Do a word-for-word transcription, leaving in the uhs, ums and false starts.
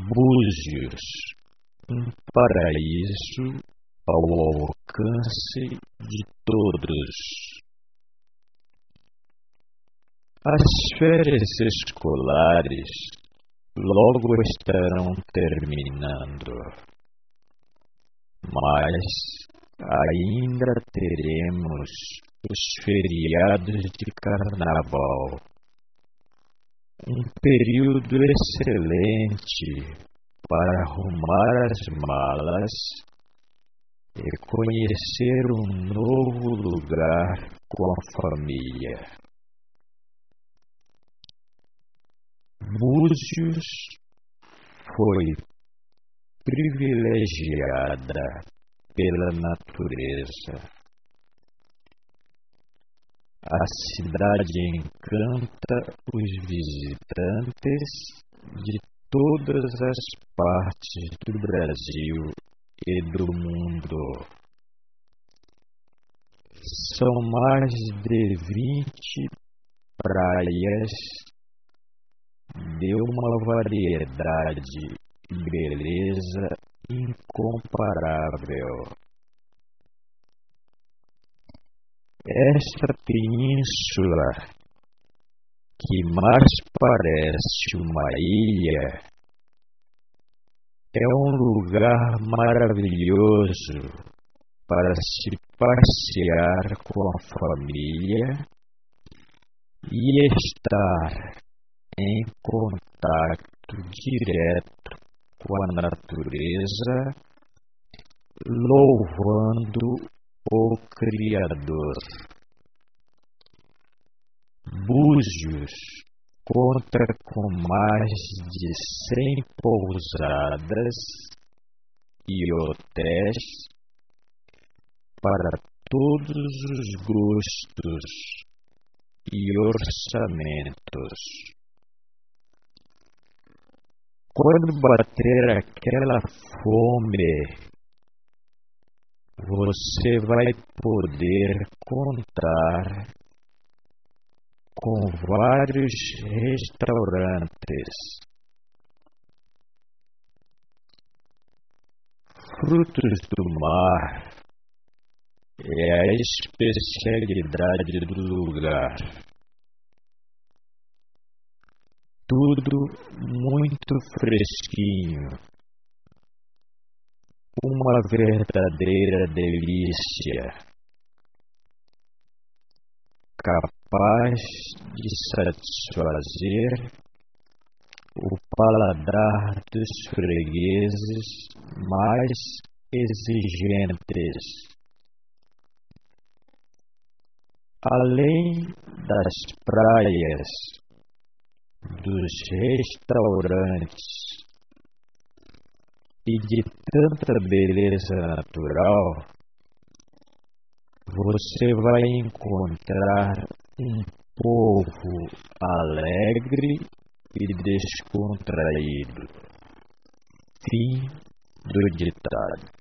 Búzios, um paraíso ao alcance de todos. As férias escolares logo estarão terminando, mas ainda teremos os feriados de carnaval. Um período excelente para arrumar as malas e conhecer um novo lugar com a família. Búzios foi privilegiada pela natureza. A cidade encanta os visitantes de todas as partes do Brasil e do mundo. São mais de vinte praias de uma variedade e beleza incomparável. Esta península, que mais parece uma ilha, é um lugar maravilhoso para se passear com a família e estar em contato direto com a natureza, louvando o Criador. Búzios conta com mais de cem pousadas e hotéis para todos os gostos e orçamentos. Quando bater aquela fome, você vai poder contar com vários restaurantes, frutos do mar é a especialidade do lugar. Tudo muito fresquinho, uma verdadeira delícia, capaz de satisfazer o paladar dos fregueses mais exigentes. Além das praias, dos restaurantes e de tanta beleza natural, você vai encontrar um povo alegre e descontraído. Fim do ditado.